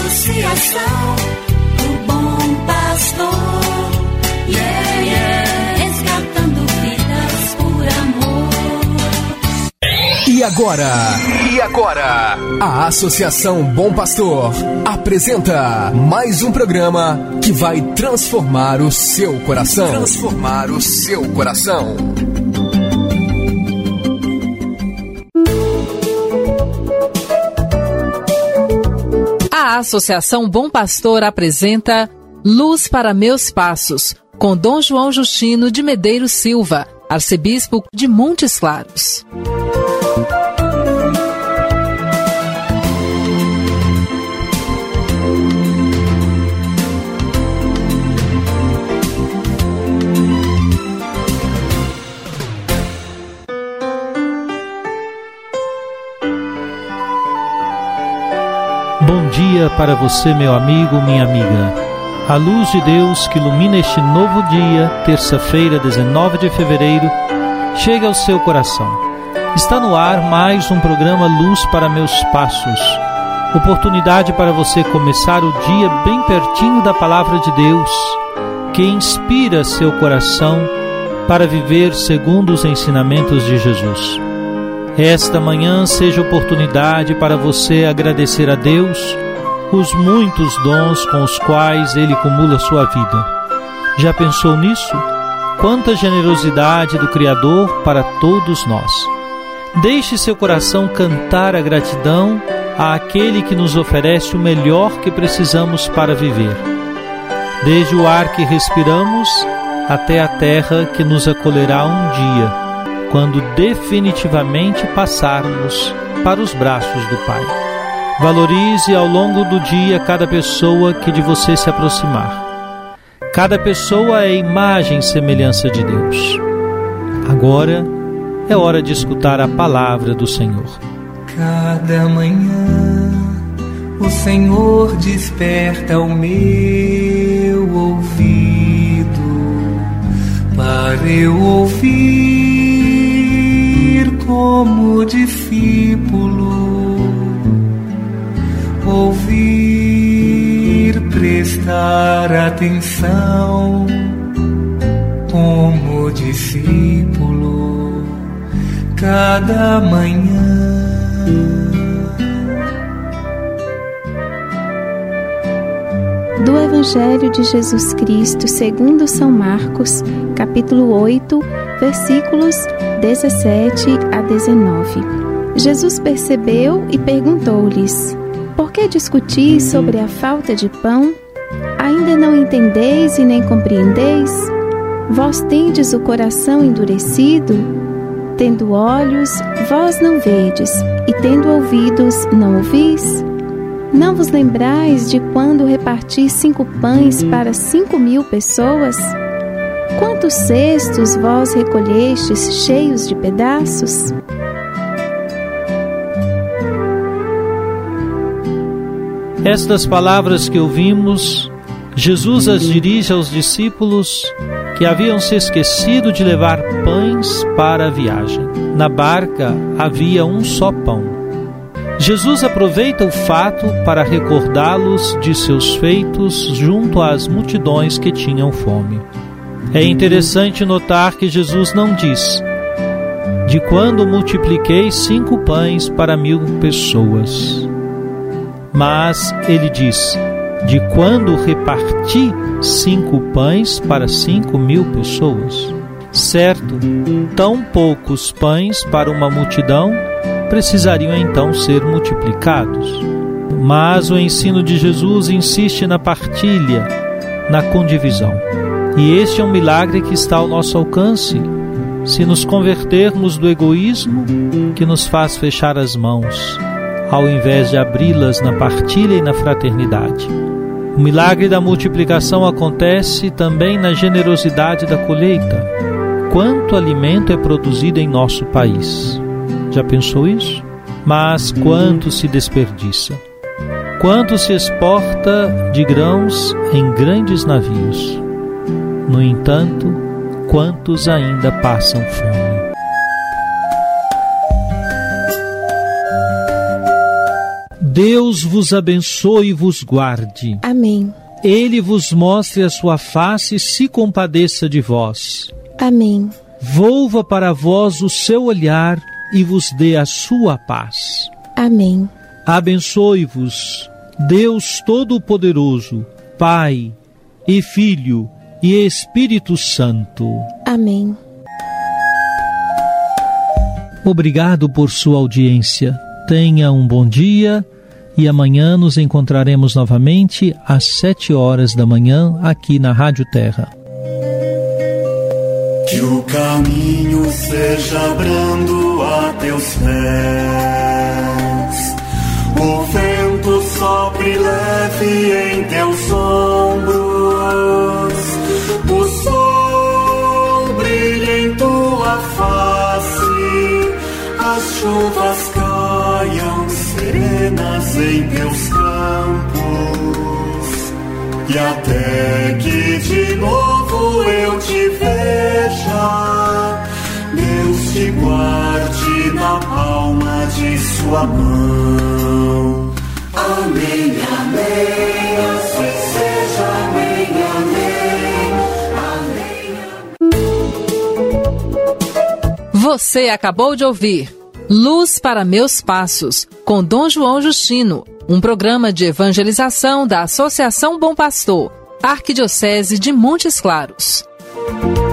Associação do Bom Pastor, resgatando vidas por amor. E agora, a Associação Bom Pastor apresenta mais um programa que vai transformar o seu coração. A Associação Bom Pastor apresenta Luz para Meus Passos, com Dom João Justino de Medeiros Silva, arcebispo de Montes Claros. Bom dia para você, meu amigo, minha amiga. A luz de Deus que ilumina este novo dia, terça-feira, 19 de fevereiro, chega ao seu coração. Está no ar mais um programa Luz para Meus Passos. Oportunidade para você começar o dia bem pertinho da Palavra de Deus, que inspira seu coração para viver segundo os ensinamentos de Jesus. Esta manhã seja oportunidade para você agradecer a Deus os muitos dons com os quais Ele cumula sua vida. Já pensou nisso? Quanta generosidade do Criador para todos nós. Deixe seu coração cantar a gratidão àquele que nos oferece o melhor que precisamos para viver. Desde o ar que respiramos até a terra que nos acolherá um dia, quando definitivamente passarmos para os braços do Pai. Valorize ao longo do dia cada pessoa que de você se aproximar. Cada pessoa é imagem e semelhança de Deus. Agora é hora de escutar a palavra do Senhor. Cada manhã o Senhor desperta o meu ouvido para eu ouvir como discípulo, ouvir, prestar atenção como discípulo, cada manhã. Do Evangelho de Jesus Cristo segundo São Marcos, capítulo 8, versículos 17 a 19. Jesus percebeu e perguntou-lhes: por que discutis sobre a falta de pão? Ainda não entendeis e nem compreendeis? Vós tendes o coração endurecido? Tendo olhos, vós não vedes, e tendo ouvidos, não ouvis? Não vos lembrais de quando reparti 5 pães para 5.000 pessoas? Quantos cestos vós recolhestes cheios de pedaços? Estas palavras que ouvimos, Jesus as dirige aos discípulos que haviam se esquecido de levar pães para a viagem. Na barca havia um só pão. Jesus aproveita o fato para recordá-los de seus feitos junto às multidões que tinham fome. É interessante notar que Jesus não diz: de quando multipliquei 5 pães para 1.000 pessoas. Mas ele diz: de quando reparti 5 pães para 5.000 pessoas. Certo, tão poucos pães para uma multidão precisariam então ser multiplicados. Mas o ensino de Jesus insiste na partilha, na condivisão. E este é um milagre que está ao nosso alcance, se nos convertermos do egoísmo que nos faz fechar as mãos, ao invés de abri-las na partilha e na fraternidade. O milagre da multiplicação acontece também na generosidade da colheita. Quanto alimento é produzido em nosso país? Já pensou isso? Mas quanto se desperdiça? Quanto se exporta de grãos em grandes navios? No entanto, quantos ainda passam fome? Deus vos abençoe e vos guarde. Amém. Ele vos mostre a sua face e se compadeça de vós. Amém. Volva para vós o seu olhar e vos dê a sua paz. Amém. Abençoe-vos Deus Todo-Poderoso, Pai e Filho e Espírito Santo. Amém. Obrigado por sua audiência. Tenha um bom dia e amanhã nos encontraremos novamente às 7 horas da manhã aqui na Rádio Terra. Que o caminho seja brando a teus pés, o vento sopre leve em teus ombros, o sol brilhe em tua face, as chuvas caiam serenas em teus campos, e até que de novo eu te veja, Deus te guarde na palma de sua mão. Amém, amém, assim seja, amém, amém, amém. Você acabou de ouvir Luz para Meus Passos, com Dom João Justino, um programa de evangelização da Associação Bom Pastor, Arquidiocese de Montes Claros.